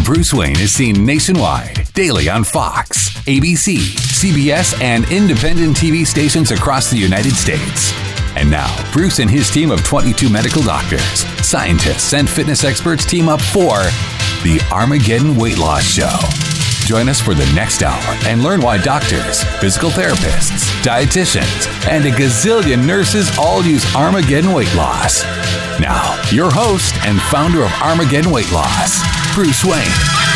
Bruce Wayne is seen nationwide, daily on Fox, ABC, CBS, and independent TV stations across the United States. And now, Bruce and his team of 22 medical doctors, scientists, and fitness experts team up for the Armageddon Weight Loss Show. Join us for the next hour and learn why doctors, physical therapists, dietitians, and a gazillion nurses all use Armageddon Weight Loss. Now, your host and founder of Armageddon Weight Loss, Bruce Wayne.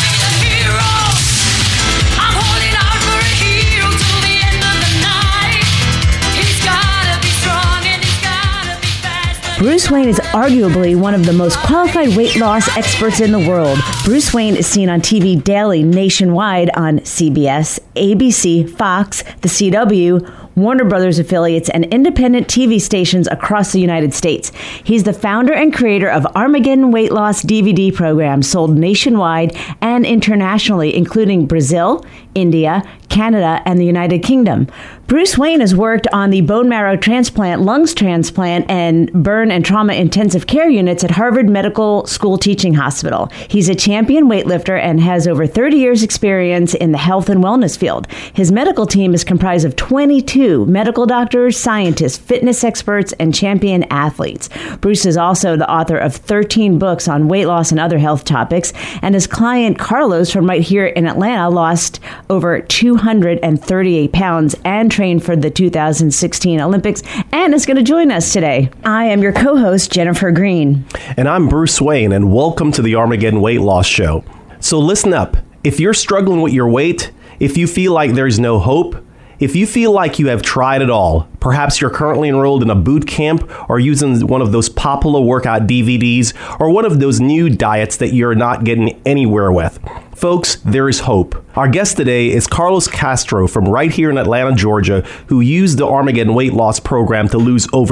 Bruce Wayne is arguably one of the most qualified weight loss experts in the world. Bruce Wayne is seen on TV daily nationwide on CBS, ABC, Fox, the CW, Warner Brothers affiliates, and independent TV stations across the United States. He's the founder and creator of Armageddon Weight Loss DVD programs sold nationwide and internationally, including Brazil, India, Canada, and the United Kingdom. Bruce Wayne has worked on the bone marrow transplant, lungs transplant, and burn and trauma intensive care units at Harvard Medical School Teaching Hospital. He's a champion weightlifter and has over 30 years experience in the health and wellness field. His medical team is comprised of 22 medical doctors, scientists, fitness experts, and champion athletes. Bruce is also the author of 13 books on weight loss and other health topics, and his client Carlos from right here in Atlanta lost over 238 pounds and trained for the 2016 Olympics and is going to join us today. I am your co-host, Jennifer Green. And I'm Bruce Wayne, and welcome to the Armageddon Weight Loss Show. So listen up. If you're struggling with your weight, if you feel like there's no hope, if you feel like you have tried it all, perhaps you're currently enrolled in a boot camp or using one of those popular workout DVDs or one of those new diets that you're not getting anywhere with, folks, there is hope. Our guest today is Carlos Castro from right here in Atlanta, Georgia, who used the Armageddon Weight Loss Program to lose over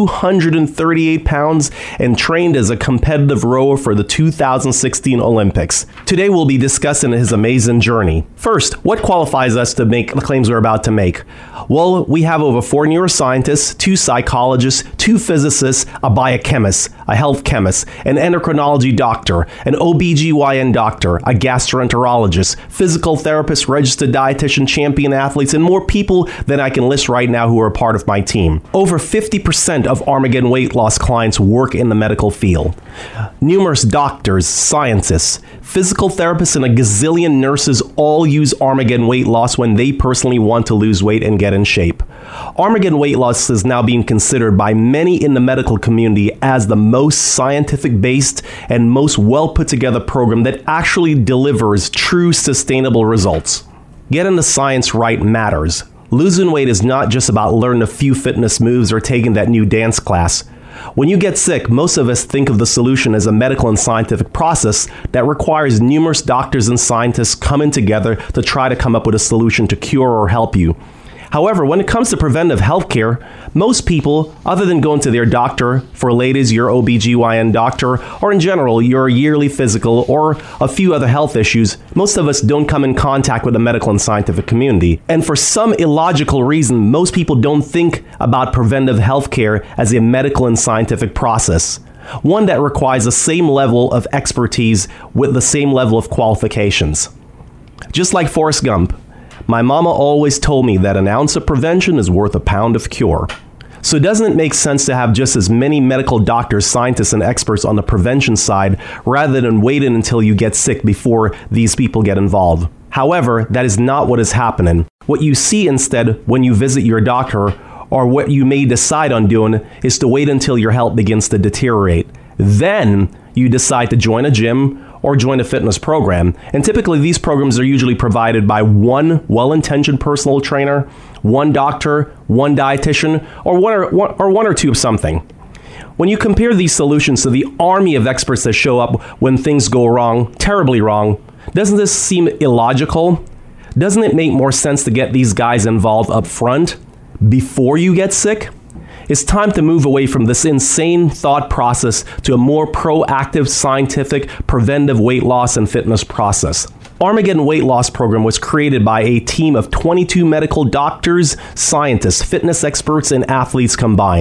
238 pounds and trained as a competitive rower for the 2016 Olympics. Today we'll be discussing his amazing journey. First, what qualifies us to make the claims we're about to make? Well, we have over 4 neuroscientists, 2 psychologists, 2 physicists, a biochemist, a health chemist, an endocrinology doctor, an OBGYN doctor, a gastroenterologist, physical therapist, registered dietitian, champion athletes, and more people than I can list right now who are a part of my team. Over 50% of Armageddon Weight Loss clients work in the medical field. Numerous doctors, scientists, physical therapists, and a gazillion nurses all use Armageddon Weight Loss when they personally want to lose weight and get in shape. Armageddon Weight Loss is now being considered by many in the medical community as the most scientific-based and most well-put-together program that actually delivers true sustainable results. Getting the science right matters. Losing weight is not just about learning a few fitness moves or taking that new dance class. When you get sick, most of us think of the solution as a medical and scientific process that requires numerous doctors and scientists coming together to try to come up with a solution to cure or help you. However, when it comes to preventive healthcare, most people, other than going to their doctor, for ladies, your OBGYN doctor, or in general, your yearly physical or a few other health issues, most of us don't come in contact with the medical and scientific community. And for some illogical reason, most people don't think about preventive healthcare as a medical and scientific process, one that requires the same level of expertise with the same level of qualifications. Just like Forrest Gump, my mama always told me that an ounce of prevention is worth a pound of cure. So doesn't it make sense to have just as many medical doctors, scientists, and experts on the prevention side rather than waiting until you get sick before these people get involved? However, that is not what is happening. What you see instead when you visit your doctor, or what you may decide on doing, is to wait until your health begins to deteriorate. Then you decide to join a gym or join a fitness program. And typically these programs are usually provided by one well-intentioned personal trainer, one doctor, one dietitian, or one or two of something. When you compare these solutions to the army of experts that show up when things go wrong, terribly wrong, doesn't this seem illogical? Doesn't it make more sense to get these guys involved up front before you get sick? It's time to move away from this insane thought process to a more proactive, scientific, preventive weight loss and fitness process. Armageddon Weight Loss Program was created by a team of 22 medical doctors, scientists, fitness experts, and athletes combined.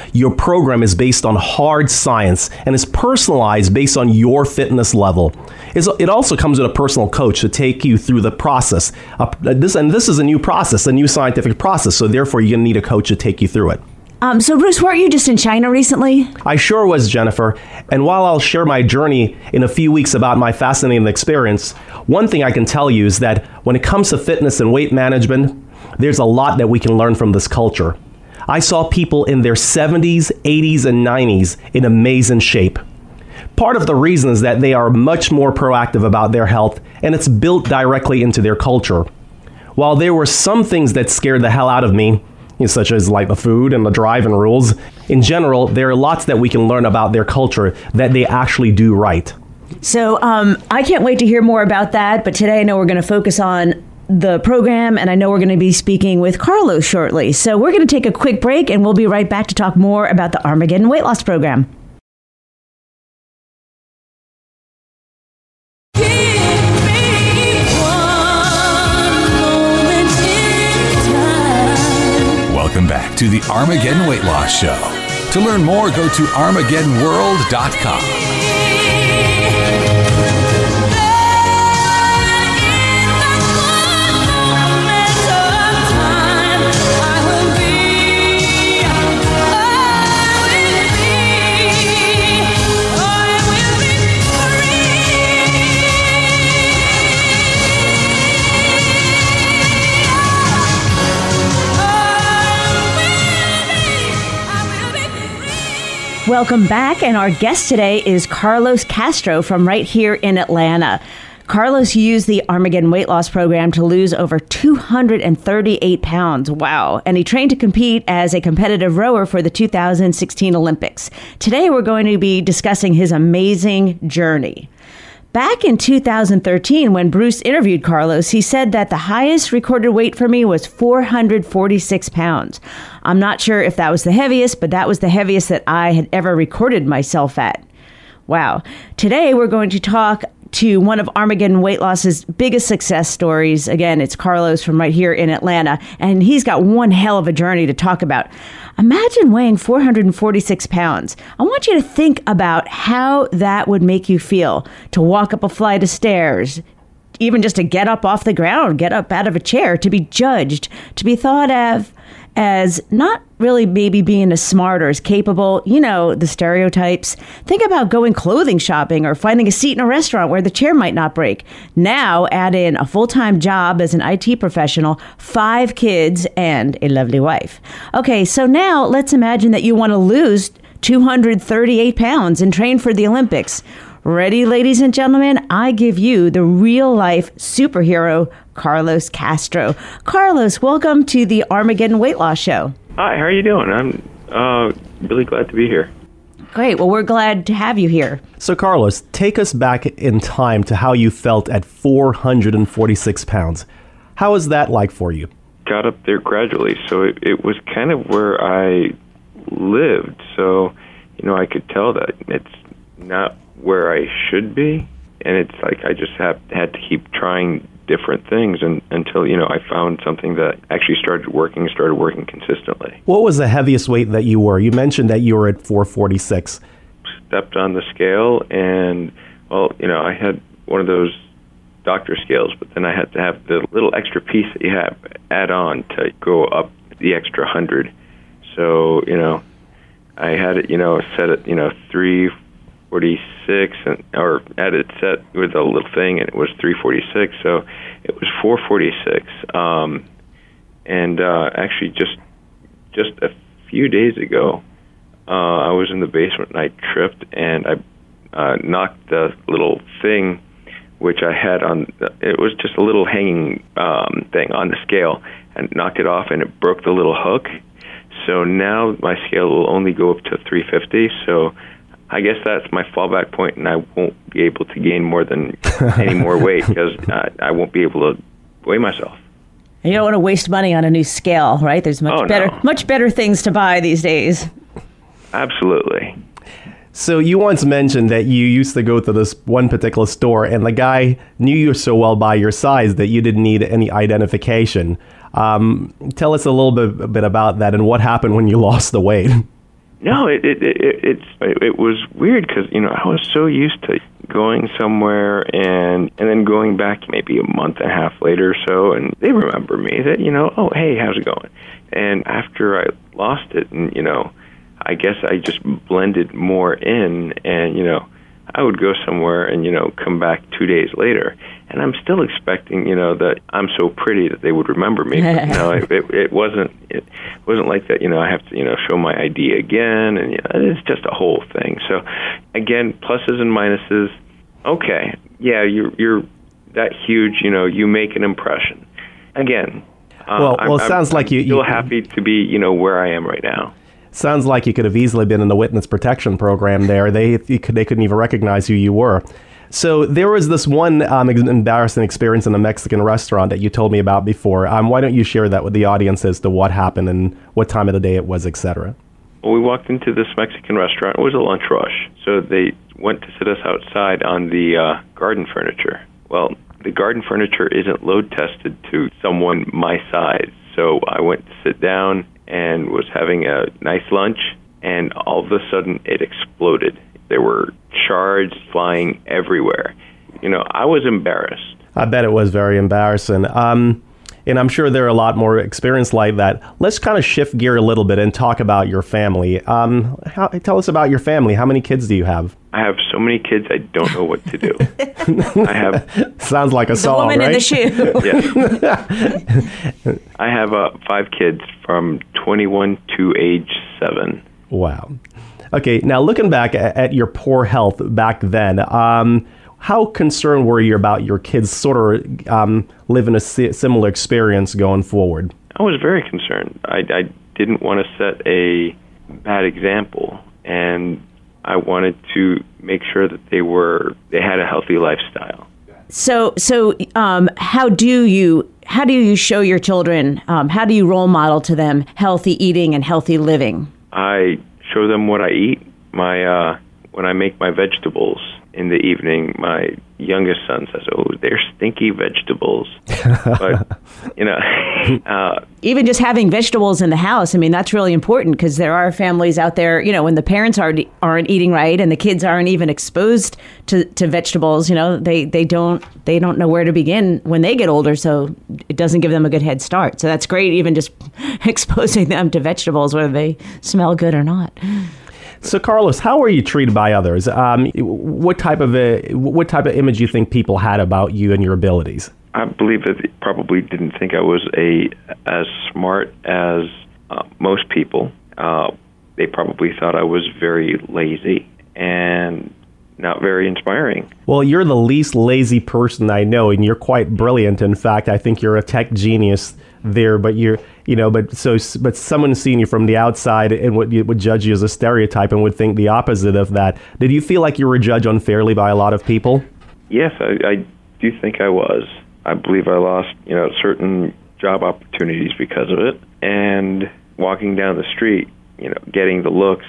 Your program is based on hard science and is personalized based on your fitness level. It also comes with a personal coach to take you through the process. This is a new process, a new scientific process, so therefore you're going to need a coach to take you through it. So Bruce, weren't you just in China recently? I sure was, Jennifer. And while I'll share my journey in a few weeks about my fascinating experience, one thing I can tell you is that when it comes to fitness and weight management, there's a lot that we can learn from this culture. I saw people in their 70s, 80s, and 90s in amazing shape. Part of the reason is that they are much more proactive about their health, and it's built directly into their culture. While there were some things that scared the hell out of me, such as like the food and the driving rules, in general, there are lots that we can learn about their culture that they actually do right. So I can't wait to hear more about that. But today I know we're going to focus on the program, and I know we're going to be speaking with Carlos shortly. So we're going to take a quick break, and we'll be right back to talk more about the Armageddon Weight Loss Program. Welcome back to the Armageddon Weight Loss Show. To learn more, go to ArmageddonWorld.com. Welcome back, and our guest today is Carlos Castro from right here in Atlanta. Carlos used the Armageddon Weight Loss Program to lose over 238 pounds. Wow. And he trained to compete as a competitive rower for the 2016 Olympics. Today, we're going to be discussing his amazing journey. Back in 2013, when Bruce interviewed Carlos, he said that the highest recorded weight for me was 446 pounds. I'm not sure if that was the heaviest, but that was the heaviest that I had ever recorded myself at. Wow. Today, we're going to talk to one of Armageddon Weight Loss's biggest success stories. Again, it's Carlos from right here in Atlanta, and he's got one hell of a journey to talk about. Imagine weighing 446 pounds. I want you to think about how that would make you feel to walk up a flight of stairs, even just to get up off the ground, get up out of a chair, to be judged, to be thought of as not really maybe being as smart or as capable, the stereotypes. Think about going clothing shopping or finding a seat in a restaurant where the chair might not break. Now add in a full-time job as an IT professional, 5 kids, and a lovely wife. Okay, so now let's imagine that you want to lose 238 pounds and train for the Olympics. Ready, ladies and gentlemen? I give you the real-life superhero, Carlos Castro. Carlos, welcome to the Armageddon Weight Loss Show. Hi, how are you doing? I'm really glad to be here. Great. Well, we're glad to have you here. So, Carlos, take us back in time to how you felt at 446 pounds. How was that like for you? Got up there gradually, so it was kind of where I lived. So, I could tell that it's not where I should be, and it's like I just had to keep trying different things until I found something that actually started working consistently. What was the heaviest weight that you were? You mentioned that you were at 446. Stepped on the scale, and I had one of those doctor scales, but then I had to have the little extra piece that you have add on to go up the extra 100. So I had it set at 346, or had it set with a little thing, and it was 346, so it was 446. Actually, just a few days ago, I was in the basement and I tripped and I knocked the little thing, which I had on. It was just a little hanging thing on the scale, and knocked it off, and it broke the little hook. So now my scale will only go up to 350. So I guess that's my fallback point, and I won't be able to gain more than any more weight because I won't be able to weigh myself. And you don't want to waste money on a new scale, right? There's much better things to buy these days. Absolutely. So you once mentioned that you used to go to this one particular store, and the guy knew you so well by your size that you didn't need any identification. Tell us a little bit about that and what happened when you lost the weight. No, it was weird because I was so used to going somewhere and then going back maybe a month and a half later or so, and they remember me that oh, hey, how's it going? And after I lost it, and I guess I just blended more in, and I would go somewhere and come back 2 days later, and I'm still expecting that I'm so pretty that they would remember me. But, it wasn't like that. I have to show my ID again, and it's just a whole thing. So again, pluses and minuses. Okay, yeah, you're that huge. You make an impression. Again, it sounds like I'm still happy to be where I am right now. Sounds like you could have easily been in the witness protection program there. They couldn't even recognize who you were. So there was this one embarrassing experience in a Mexican restaurant that you told me about before. Why don't you share that with the audience as to what happened and what time of the day it was, etc.? Well, we walked into this Mexican restaurant. It was a lunch rush. So they went to sit us outside on the garden furniture. Well, the garden furniture isn't load tested to someone my size. So I went to sit down and was having a nice lunch, and all of a sudden it exploded. There were shards flying everywhere. I was embarrassed. I bet it was very embarrassing. And I'm sure there are a lot more experience like that. Let's kind of shift gear a little bit and talk about your family. Tell us about your family. How many kids do you have? I have so many kids, I don't know what to do. I have... Sounds like a song, right? The woman in the shoe. Yes. I have 5 kids from 21 to age 7. Wow. Okay, now looking back at your poor health back then, how concerned were you about your kids sort of living a similar experience going forward? I was very concerned. I didn't want to set a bad example, and I wanted to make sure that they had a healthy lifestyle. So how do you show your children? How do you role model to them healthy eating and healthy living? I show them what I eat. When I make my vegetables in the evening, my youngest son says, "Oh, they're stinky vegetables." But even just having vegetables in the house, I mean, that's really important because there are families out there, when the parents aren't eating right and the kids aren't even exposed to vegetables, they don't know where to begin when they get older, so it doesn't give them a good head start. So that's great, even just exposing them to vegetables, whether they smell good or not. So, Carlos, how were you treated by others? What type of image you think people had about you and your abilities? I believe that they probably didn't think I was as smart as most people. They probably thought I was very lazy and not very inspiring. Well, you're the least lazy person I know, and you're quite brilliant. In fact, I think you're a tech genius there, but but someone seeing you from the outside and would judge you as a stereotype and would think the opposite of that. Did you feel like you were judged unfairly by a lot of people? Yes, I do think I was. I believe I lost, certain job opportunities because of it, and walking down the street, getting the looks,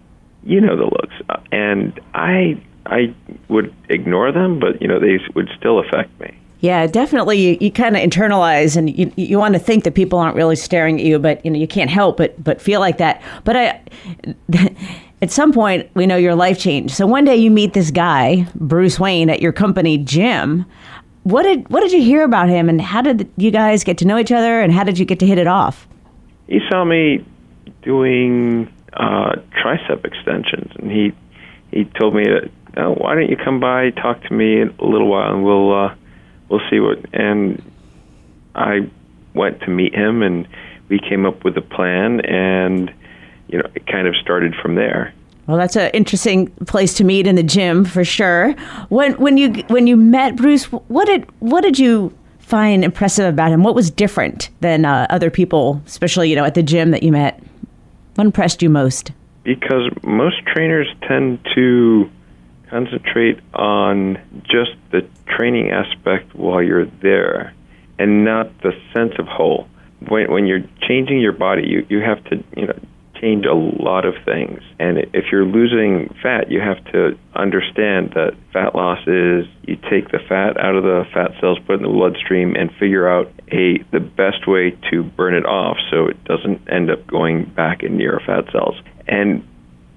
and I would ignore them, but they would still affect me. Yeah, definitely. You kind of internalize, and you want to think that people aren't really staring at you, but you can't help but feel like that. But at some point, we know your life changed. So one day you meet this guy, Bruce Wayne, at your company gym. What did you hear about him, and how did you guys get to know each other, and how did you get to hit it off? He saw me doing tricep extensions, and he told me that, why don't you come by, talk to me in a little while, and we'll see what. And I went to meet him, and we came up with a plan, and it kind of started from there. Well, that's an interesting place to meet, in the gym for sure. When you met Bruce, what did you find impressive about him? What was different than other people, especially at the gym that you met? What impressed you most? Because most trainers tend to concentrate on just the training aspect while you're there, and not the sense of whole. When you're changing your body, you have to change a lot of things. And if you're losing fat, you have to understand that fat loss is you take the fat out of the fat cells, put it in the bloodstream, and figure out the best way to burn it off so it doesn't end up going back into your fat cells. And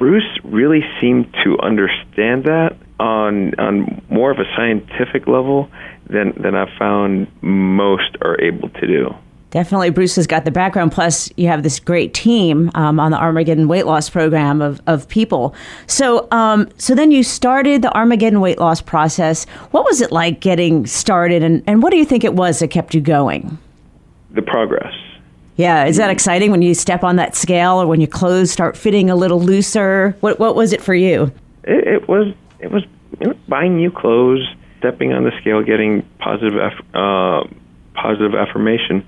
Bruce really seemed to understand that on more of a scientific level than I've found most are able to do. Definitely, Bruce has got the background. Plus, you have this great team on the Armageddon weight loss program of people. So then you started the Armageddon weight loss process. What was it like getting started, and what do you think it was that kept you going? The progress. Yeah, is that exciting when you step on that scale or when your clothes start fitting a little looser? What was it for you? It was buying new clothes, stepping on the scale, getting positive affirmation,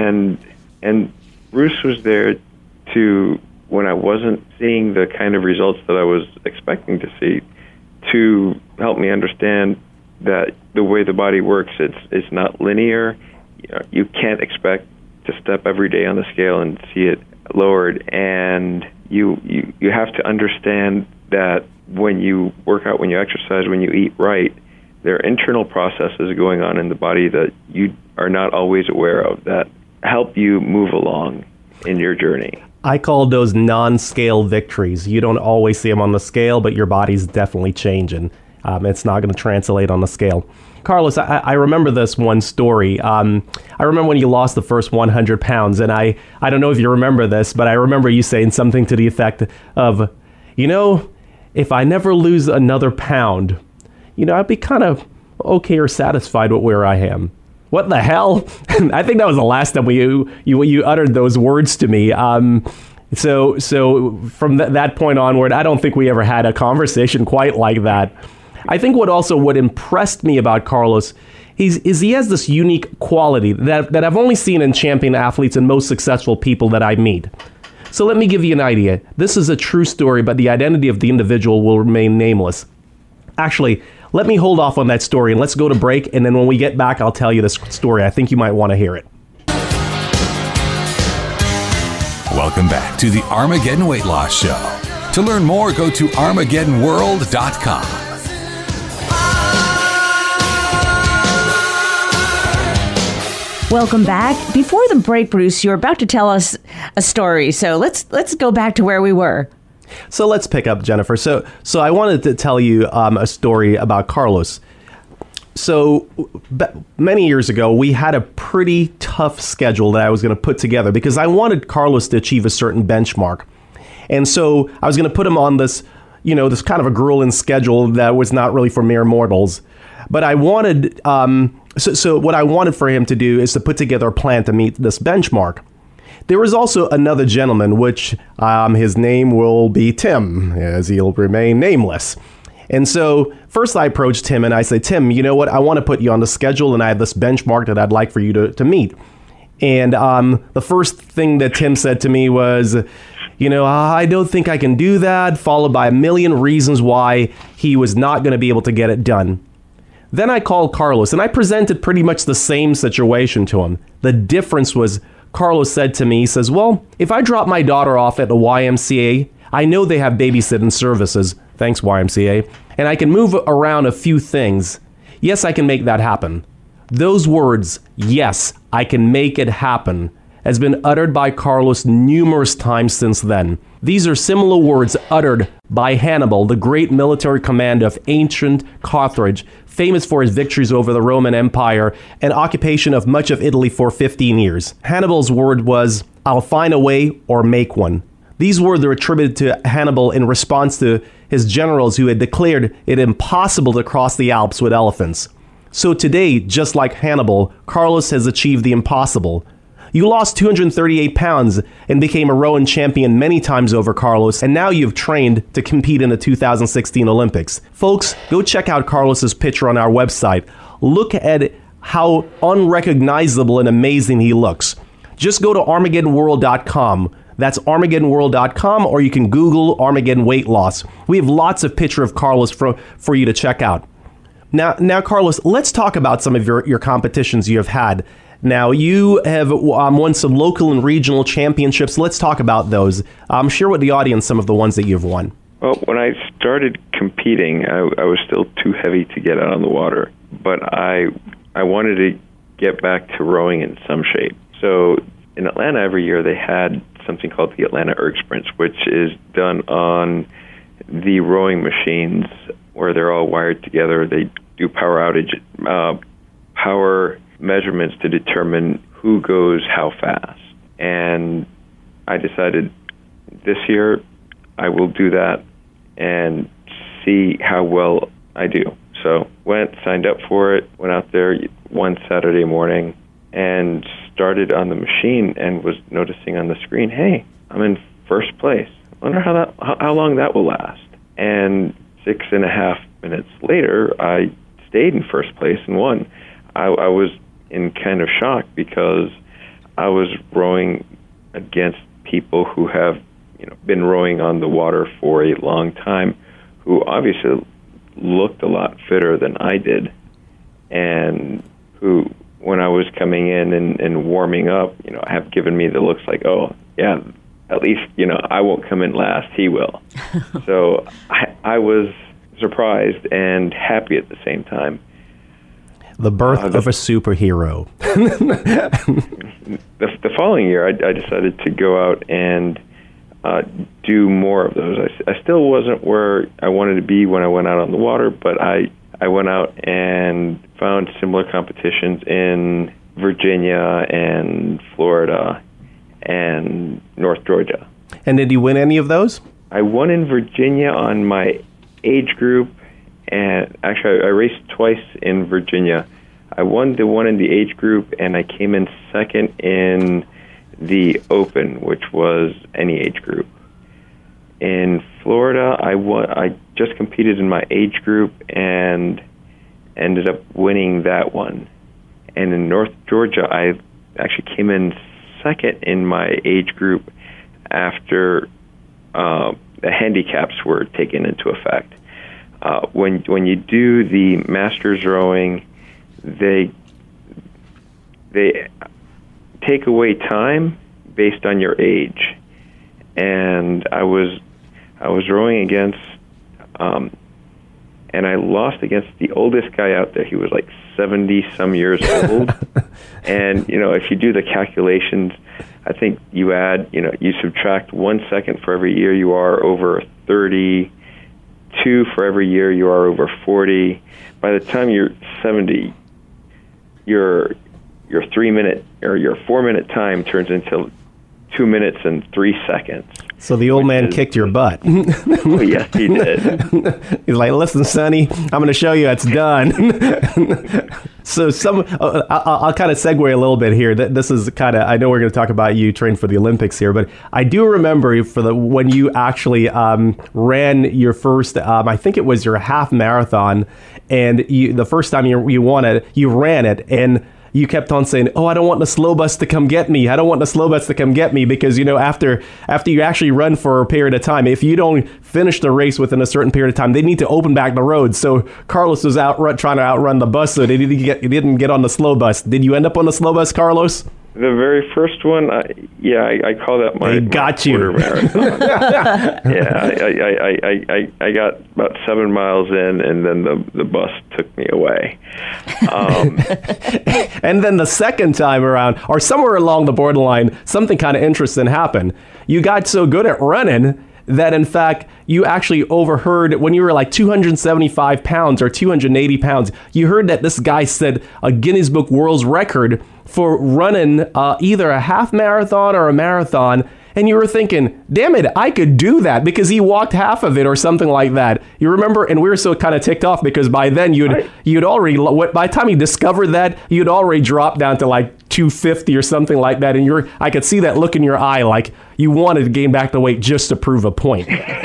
and Bruce was there to, when I wasn't seeing the kind of results that I was expecting to see, to help me understand that the way the body works, it's not linear. You can't expect to step every day on the scale and see it lowered, and you have to understand that when you work out, when you exercise, when you eat right, there are internal processes going on in the body that you are not always aware of that help you move along in your journey. I call those non-scale victories. You don't always see them on the scale, but your body's definitely changing. It's not going to translate on the scale. Carlos, I remember this one story. I remember when you lost the first 100 pounds, and I don't know if you remember this, but I remember you saying something to the effect of, if I never lose another pound, I'd be kind of okay or satisfied with where I am. What the hell? I think that was the last time you uttered those words to me. So from that point onward, I don't think we ever had a conversation quite like that. I think what impressed me about Carlos is he has this unique quality that I've only seen in champion athletes and most successful people that I meet. So let me give you an idea. This is a true story, but the identity of the individual will remain nameless. Actually, let me hold off on that story and let's go to break. And then when we get back, I'll tell you this story. I think you might want to hear it. Welcome back to the Armageddon Weight Loss Show. To learn more, go to ArmageddonWorld.com. Welcome back. Before the break, Bruce, you were about to tell us a story. So let's go back to where we were. So let's pick up, Jennifer. So I wanted to tell you a story about Carlos. So many years ago, we had a pretty tough schedule that I was going to put together because I wanted Carlos to achieve a certain benchmark. And so I was going to put him on this, this kind of a grueling schedule that was not really for mere mortals. But I wanted, so what I wanted for him to do is to put together a plan to meet this benchmark. There was also another gentleman, which his name will be Tim, as he'll remain nameless. And so first I approached Tim and I said, Tim, you know what? I want to put you on the schedule and I have this benchmark that I'd like for you to meet. And the first thing that Tim said to me was, I don't think I can do that, followed by a million reasons why he was not going to be able to get it done. Then I called Carlos and I presented pretty much the same situation to him. The difference was Carlos said to me, he says, well, if I drop my daughter off at the YMCA, I know they have babysitting services. Thanks, YMCA. And I can move around a few things. Yes, I can make that happen. Those words, yes, I can make it happen, has been uttered by Carlos numerous times since then. These are similar words uttered by Hannibal, the great military commander of ancient Carthage, famous for his victories over the Roman Empire and occupation of much of Italy for 15 years. Hannibal's word was, I'll find a way or make one. These words are attributed to Hannibal in response to his generals who had declared it impossible to cross the Alps with elephants. So today, just like Hannibal, Carlos has achieved the impossible. You lost 238 pounds and became a rowing champion many times over, Carlos, and now you've trained to compete in the 2016 Olympics. Folks, go check out Carlos's picture on our website. Look at how unrecognizable and amazing he looks. Just go to ArmageddonWorld.com. That's ArmageddonWorld.com, or you can Google Armageddon weight loss. We have lots of pictures of Carlos for you to check out. Now, Carlos, let's talk about some of your competitions you have had. Now, you have won some local and regional championships. Let's talk about those. Share with the audience some of the ones that you've won. Well, when I started competing, I was still too heavy to get out on the water, but I wanted to get back to rowing in some shape. So in Atlanta every year, they had something called the Atlanta Erg Sprints, which is done on the rowing machines where they're all wired together. They do power measurements to determine who goes how fast. And I decided this year I will do that and see how well I do. So signed up for it, went out there one Saturday morning and started on the machine and was noticing on the screen, hey, I'm in first place. I wonder how long that will last. And 6.5 minutes later, I stayed in first place and won. I was in kind of shock because I was rowing against people who have been rowing on the water for a long time, who obviously looked a lot fitter than I did, and who, when I was coming in and warming up, have given me the looks like, oh, yeah, at least, I won't come in last, he will. So I was surprised and happy at the same time. The birth of a superhero. The following year, I decided to go out and do more of those. I still wasn't where I wanted to be when I went out on the water, but I went out and found similar competitions in Virginia and Florida and North Georgia. And did you win any of those? I won in Virginia on my age group, and actually I raced twice in Virginia. I won the one in the age group, and I came in second in the Open, which was any age group. In Florida, I just competed in my age group and ended up winning that one. And in North Georgia, I actually came in second in my age group after the handicaps were taken into effect. When you do the masters rowing, they take away time based on your age, and I was rowing against, and I lost against the oldest guy out there. He was like 70 some years old, and if you do the calculations, I think you subtract 1 second for every year you are over 30, 2 for every year you are over 40. By the time you're 70, your 3-minute or your 4-minute time turns into 2 minutes and 3 seconds. So the old man kicked your butt. Oh, yes, he did. He's like, listen, Sonny, I'm going to show you it's done. So I'll kind of segue a little bit here. This is kind of, I know we're going to talk about you training for the Olympics here, but I do remember when you actually ran your first, I think it was your half marathon, and the first time you won it, you ran it, and you kept on saying, oh, I don't want the slow bus to come get me. I don't want the slow bus to come get me, because, after you actually run for a period of time, if you don't finish the race within a certain period of time, they need to open back the road. So Carlos was trying to outrun the bus, so he didn't get on the slow bus. Did you end up on the slow bus, Carlos? The very first one, I call that my quarter marathon. I got about 7 miles in, and then the bus took me away. And then the second time around, or somewhere along the borderline, something kind of interesting happened. You got so good at running that, in fact, you actually overheard when you were like 275 pounds or 280 pounds, you heard that this guy set a Guinness Book World's Record for running either a half marathon or a marathon. And you were thinking, damn it, I could do that, because he walked half of it or something like that. You remember? And we were so kind of ticked off because by then you'd already, by the time you discovered that, you'd already dropped down to like 250 or something like that. And I could see that look in your eye, like you wanted to gain back the weight just to prove a point.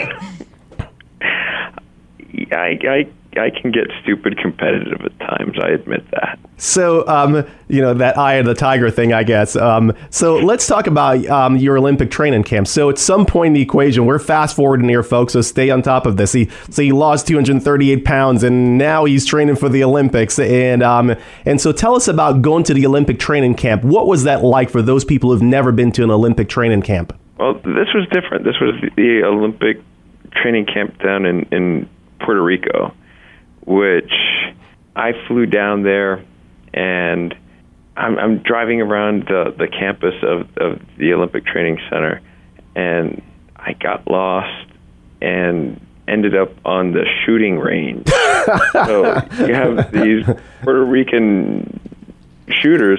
I can get stupid competitive at times. I admit that. So, that eye of the tiger thing, I guess. So let's talk about your Olympic training camp. So at some point in the equation, we're fast forwarding here, folks, so stay on top of this. He lost 238 pounds, and now he's training for the Olympics. And so tell us about going to the Olympic training camp. What was that like for those people who've never been to an Olympic training camp? Well, this was different. This was the Olympic training camp down in Puerto Rico, which I flew down there, and I'm driving around the campus of the Olympic Training Center, and I got lost, and ended up on the shooting range. So you have these Puerto Rican shooters,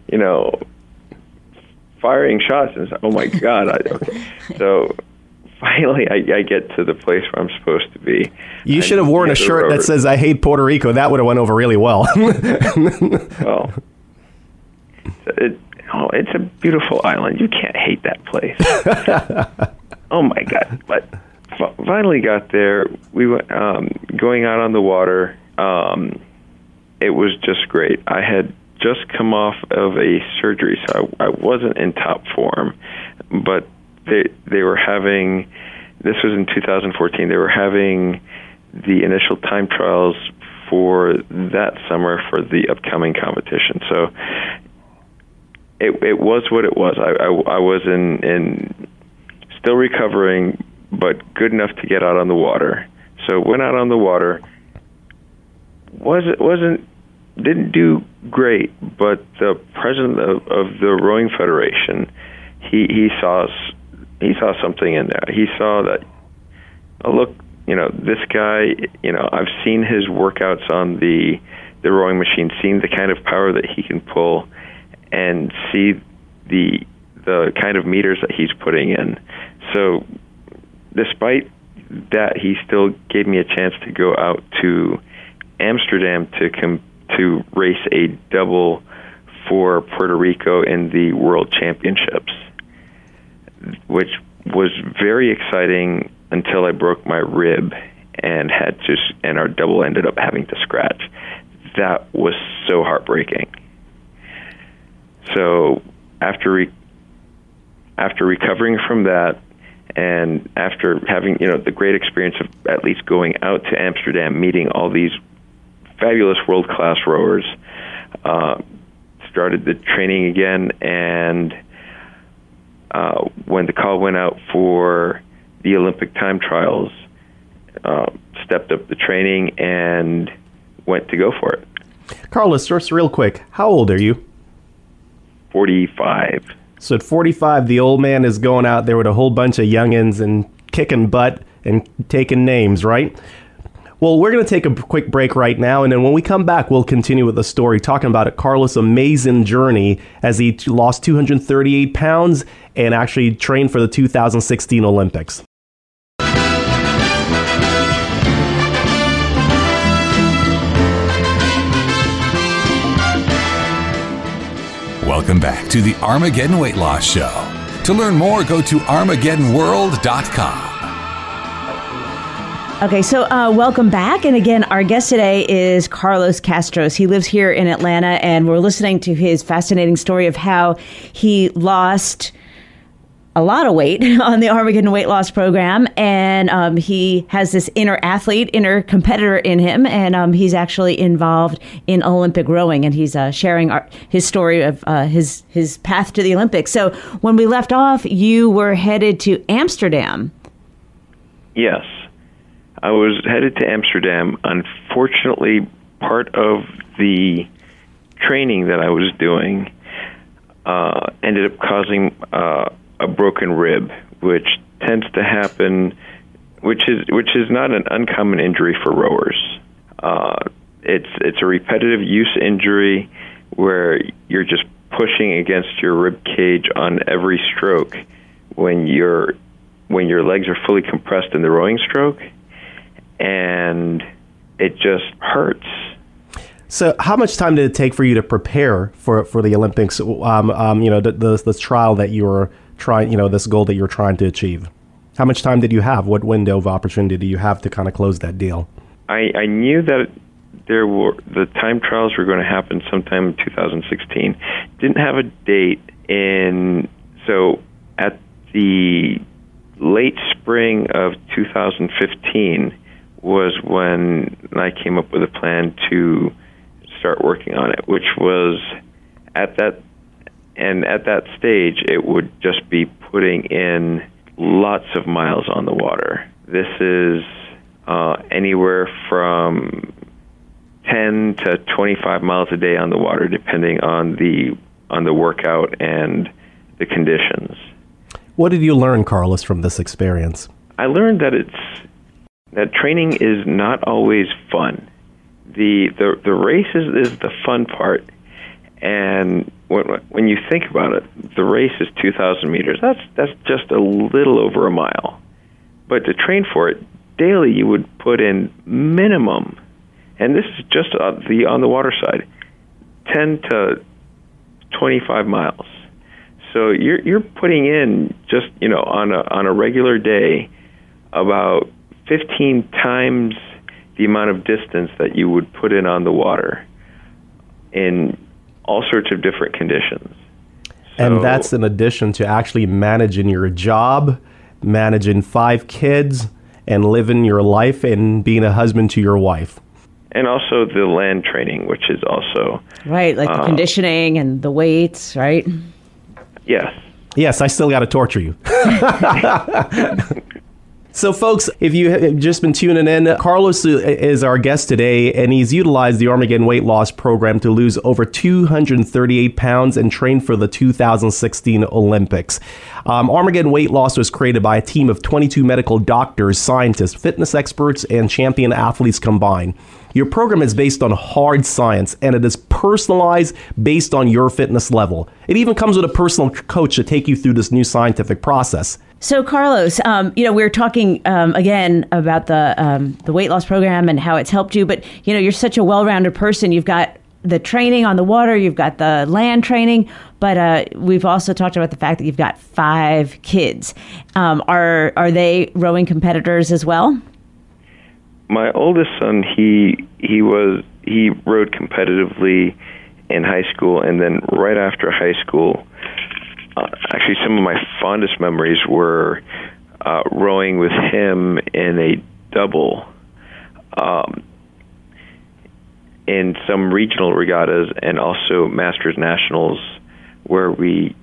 firing shots, and it's like, oh my God. Okay. So finally I get to the place where I'm supposed to be. You should have worn a shirt that says, "I hate Puerto Rico." That would have went over really well. Well, it's a beautiful island. You can't hate that place. Oh my God. But finally got there. We went going out on the water. It was just great. I had just come off of a surgery, so I wasn't in top form. But they were having, this was in 2014, they were having the initial time trials for that summer for the upcoming competition. So it was what it was. I was in still recovering, but good enough to get out on the water. So went out on the water. Didn't do great, but the president of the Rowing Federation, he saw something in there. He saw that, look, this guy, I've seen his workouts on the rowing machine, seen the kind of power that he can pull, and see the kind of meters that he's putting in. So despite that, he still gave me a chance to go out to Amsterdam to race a double for Puerto Rico in the World Championships, which was very exciting until I broke my rib and our double ended up having to scratch. That was so heartbreaking. So after recovering from that, and after having the great experience of at least going out to Amsterdam, meeting all these fabulous world-class rowers, started the training again, and when the call went out for the Olympic time trials, stepped up the training and went to go for it. Carlos, just real quick, how old are you? 45. So at 45, the old man is going out there with a whole bunch of youngins and kicking butt and taking names, right? Well, we're going to take a quick break right now, and then when we come back, we'll continue with the story, talking about Carlos' amazing journey as he lost 238 pounds and actually trained for the 2016 Olympics. Welcome back to the Armageddon Weight Loss Show. To learn more, go to ArmageddonWorld.com. Okay, so welcome back. And again, our guest today is Carlos Castros. He lives here in Atlanta, and we're listening to his fascinating story of how he lost a lot of weight on the Armageddon Weight Loss Program. And he has this inner athlete, inner competitor in him. And he's actually involved in Olympic rowing. And he's sharing his story of his path to the Olympics. So when we left off, you were headed to Amsterdam. Yes. I was headed to Amsterdam. Unfortunately, part of the training that I was doing ended up causing a broken rib, which tends to happen, which is not an uncommon injury for rowers. It's a repetitive use injury where you're just pushing against your rib cage on every stroke when your legs are fully compressed in the rowing stroke, and it just hurts. So how much time did it take for you to prepare for the Olympics, this trial that you were trying, this goal that you're trying to achieve? How much time did you have? What window of opportunity do you have to kind of close that deal? I knew that the time trials were going to happen sometime in 2016. Didn't have a date so at the late spring of 2015 was when I came up with a plan to start working on it, which was at that stage, it would just be putting in lots of miles on the water. This is anywhere from 10 to 25 miles a day on the water, depending on the workout and the conditions. What did you learn, Carlos, from this experience? I learned that that training is not always fun. The race is the fun part, and when you think about it, the race is 2,000 meters. That's just a little over a mile. But to train for it daily, you would put in minimum, and this is just on the water side, 10 to 25 miles. So you're putting in just on a regular day about 15 times the amount of distance that you would put in on the water in all sorts of different conditions. And that's in addition to actually managing your job, managing 5 kids, and living your life and being a husband to your wife. And also the land training, which is also... Right, like the conditioning and the weights, right? Yes. Yes, I still got to torture you. So, folks, if you have just been tuning in, Carlos is our guest today, and he's utilized the Armageddon Weight Loss Program to lose over 238 pounds and train for the 2016 Olympics. Armageddon Weight Loss was created by a team of 22 medical doctors, scientists, fitness experts, and champion athletes combined. Your program is based on hard science, and it is personalized based on your fitness level. It even comes with a personal coach to take you through this new scientific process. So, Carlos, we're talking again about the weight loss program and how it's helped you. But, you're such a well-rounded person. You've got the training on the water. You've got the land training. But we've also talked about the fact that you've got 5 kids. Are they rowing competitors as well? My oldest son, he rowed competitively in high school, and then right after high school, actually some of my fondest memories were rowing with him in a double in some regional regattas and also Masters Nationals, where we,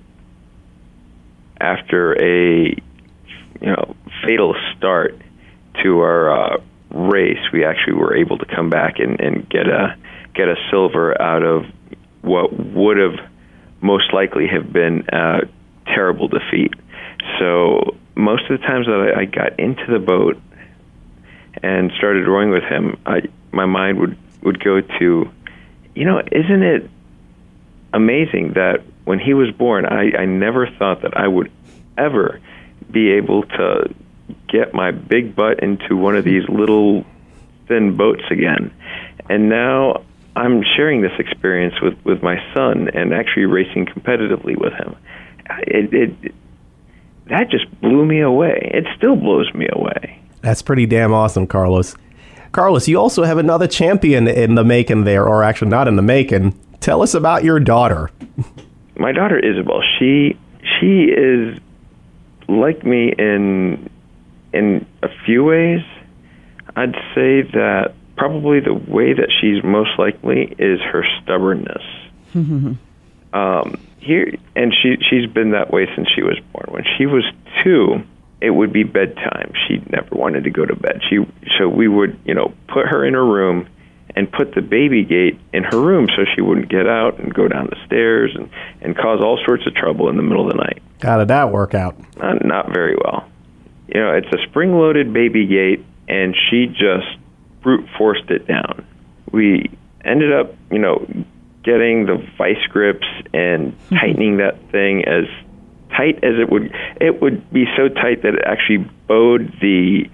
after a fatal start to our race, we actually were able to come back and get a silver out of what would have most likely have been a terrible defeat. So most of the times that I got into the boat and started rowing with him, my mind would go to, isn't it amazing that when he was born, I never thought that I would ever be able to get my big butt into one of these little thin boats again. And now I'm sharing this experience with my son and actually racing competitively with him. That just blew me away. It still blows me away. That's pretty damn awesome, Carlos. Carlos, you also have another champion in the making there, or actually not in the making. Tell us about your daughter. My daughter, Isabel, she is like me in a few ways. I'd say that probably the way that she's most like me is her stubbornness. She's been that way since she was born. When she was 2, it would be bedtime. She never wanted to go to bed. So we would, put her in her room and put the baby gate in her room so she wouldn't get out and go down the stairs and cause all sorts of trouble in the middle of the night. How did that work out? Not very well. It's a spring-loaded baby gate, and she just brute forced it down. We ended up, getting the vice grips and tightening that thing as tight as it would be so tight that it actually bowed the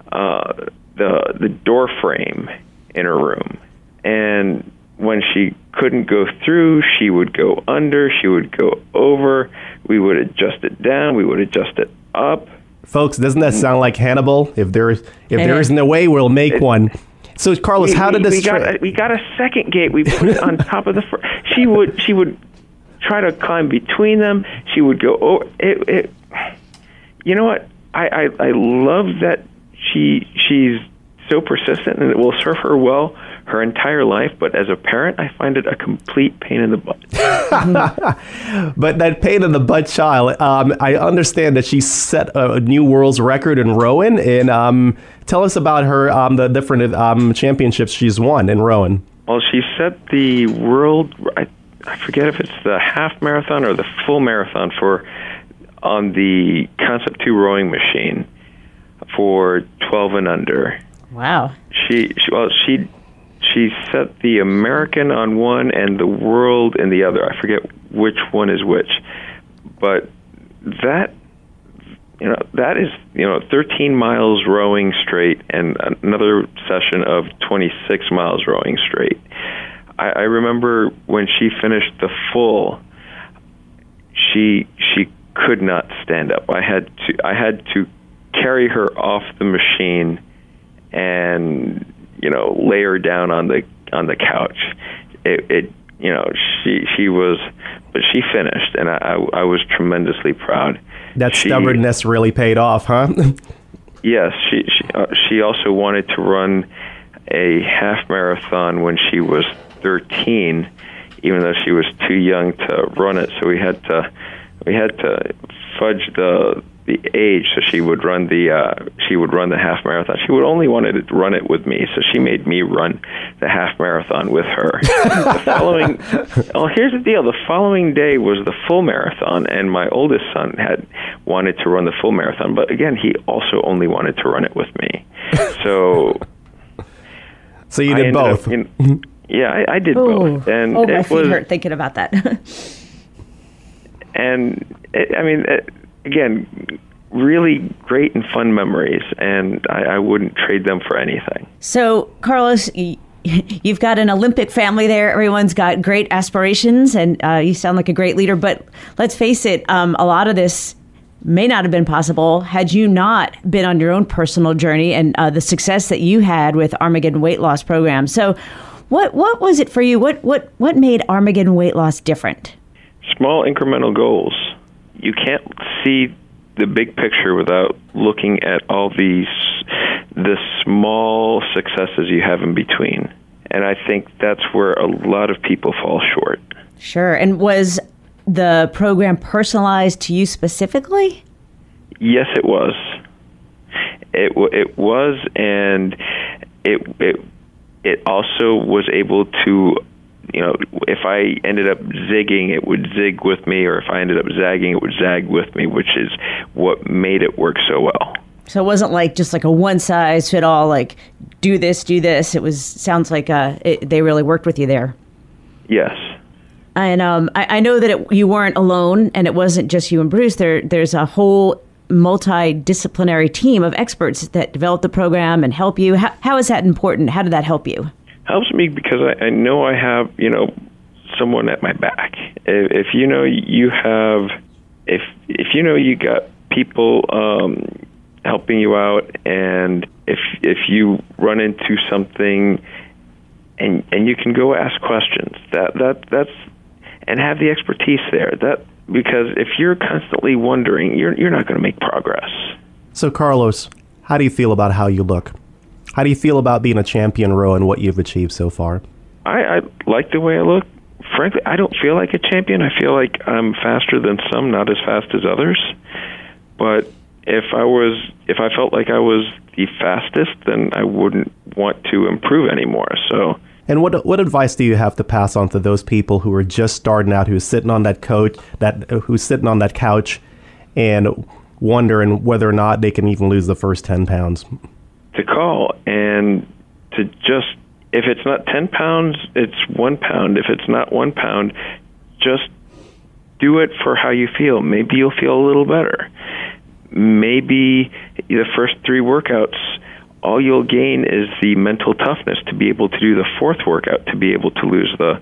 door frame in her room. And when she couldn't go through, she would go under, she would go over. We would adjust it down, we would adjust it up. Folks, doesn't that sound like Hannibal? If there isn't a way, we'll make one. So, Carlos, how did this? We got a second gate. We put it on top of the first. She would try to climb between them. She would go. Oh, it. You know what? I love that she's so persistent, and it will serve her well her entire life. But as a parent, I find it a complete pain in the butt. But that pain in the butt child, I understand that she set a new world's record in rowing. And tell us about her the different championships she's won in rowing. Well, she set the world. I forget if it's the half marathon or the full marathon on the Concept 2 rowing machine for 12 and under. Wow. She set the American on one and the world in the other. I forget which one is which, but that is 13 miles rowing straight and another session of 26 miles rowing straight. I remember when she finished the full, she could not stand up. I had to carry her off the machine and lay her down on the couch. She finished, and I was tremendously proud. That stubbornness really paid off, huh? Yes, she also wanted to run a half marathon when she was 13, even though she was too young to run it. So we had to fudge the age so she would run the half marathon. She would only wanted to run it with me, so she made me run the half marathon with her. Here's the deal: the following day was the full marathon, and my oldest son had wanted to run the full marathon, but again, he also only wanted to run it with me. So you did both. Yeah, I did both, and my feet hurt thinking about that. And again, really great and fun memories, and I wouldn't trade them for anything. So, Carlos, you've got an Olympic family there. Everyone's got great aspirations, and you sound like a great leader. But let's face it, a lot of this may not have been possible had you not been on your own personal journey and the success that you had with Armageddon Weight Loss Program. So, what was it for you? What made Armageddon Weight Loss different? Small incremental goals. You can't see the big picture without looking at all the small successes you have in between. And I think that's where a lot of people fall short. Sure. And was the program personalized to you specifically? Yes, it was. It was, and it also was able to, if I ended up zigging, it would zig with me, or if I ended up zagging, it would zag with me, which is what made it work so well. So it wasn't just like a one-size-fit-all, like, do this. It sounds like they really worked with you there. Yes. And I know that you weren't alone, and it wasn't just you and Bruce. There's a whole multidisciplinary team of experts that developed the program and help you. How is that important? How did that help you? Helps me because I know I have, someone at my back. If you got people helping you out, and if you run into something and you can go ask questions, that's and have the expertise there. Because if you're constantly wondering, you're not going to make progress. So, Carlos, how do you feel about how you look? How do you feel about being a champion row and what you've achieved so far? I like the way I look. Frankly, I don't feel like a champion. I feel like I'm faster than some, not as fast as others. But if I felt like I was the fastest, then I wouldn't want to improve anymore. So. And what advice do you have to pass on to those people who are just starting out, who's sitting on that couch, and wondering whether or not they can even lose the first 10 pounds? To call and to just, if it's not 10 pounds, it's 1 pound. If it's not 1 pound, just do it for how you feel. Maybe you'll feel a little better. Maybe the first 3 workouts, all you'll gain is the mental toughness to be able to do the 4th workout, to be able to lose the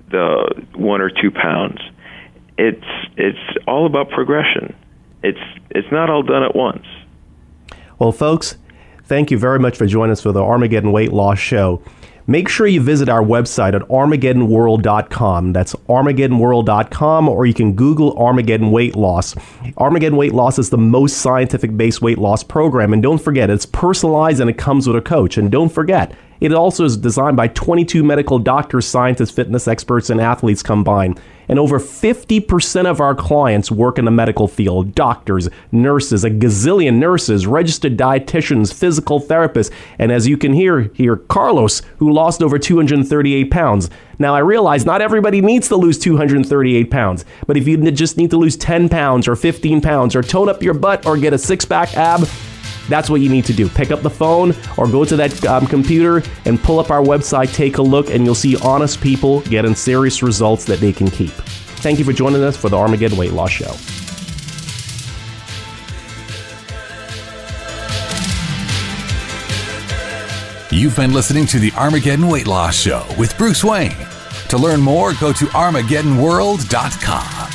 1 or 2 pounds. It's all about progression. It's not all done at once. Well, folks, thank you very much for joining us for the Armageddon Weight Loss Show. Make sure you visit our website at ArmageddonWorld.com. That's ArmageddonWorld.com, or you can Google Armageddon Weight Loss. Armageddon Weight Loss is the most scientific-based weight loss program. And don't forget, it's personalized and it comes with a coach. And don't forget, it also is designed by 22 medical doctors, scientists, fitness experts, and athletes combined. And over 50% of our clients work in the medical field. Doctors, nurses, a gazillion nurses, registered dietitians, physical therapists, and as you can hear here, Carlos, who lost over 238 pounds. Now, I realize not everybody needs to lose 238 pounds, but if you just need to lose 10 pounds or 15 pounds or tone up your butt or get a six-pack ab, That's what you need to do. Pick up the phone or go to that computer and pull up our website, take a look, and you'll see honest people getting serious results that they can keep. Thank you for joining us for the Armageddon Weight Loss Show. You've been listening to the Armageddon Weight Loss Show with Bruce Wayne. To learn more, go to ArmageddonWorld.com.